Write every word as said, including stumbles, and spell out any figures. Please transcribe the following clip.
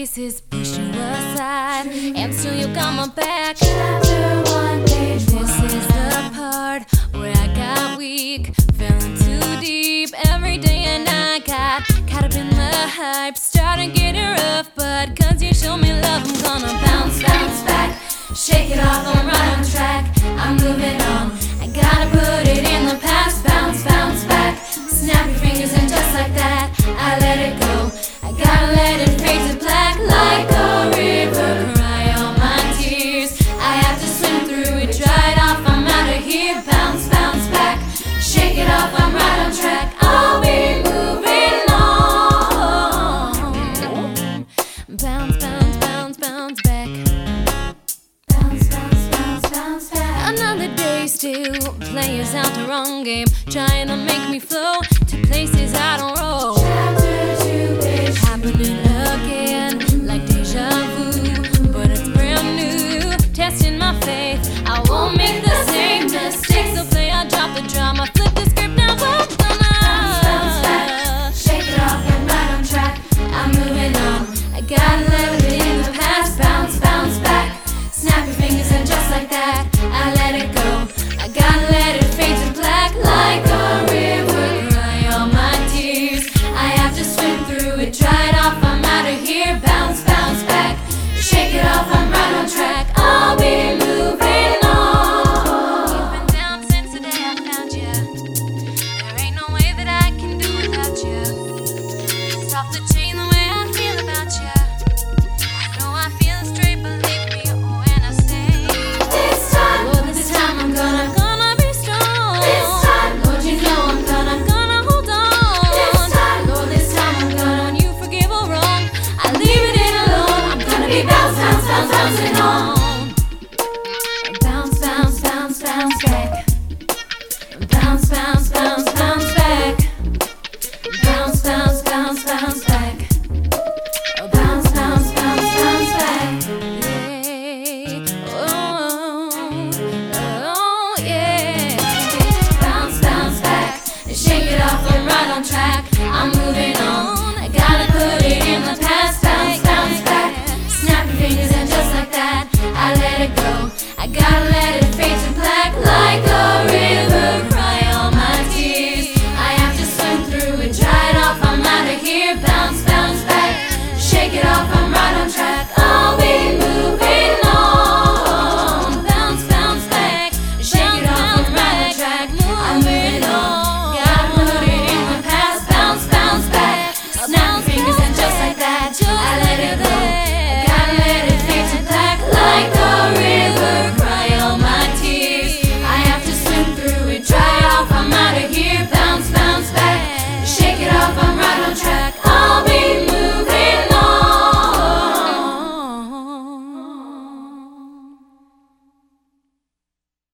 pieces, push you aside, and still you got my back. Chapter one, page This one. is the part where I got weak, fell in too deep every day, and I got caught up in the hype. Started getting rough, but cause you show me love, I'm gonna bounce, bounce back, shake it off, I'm right on track. I'm moving on.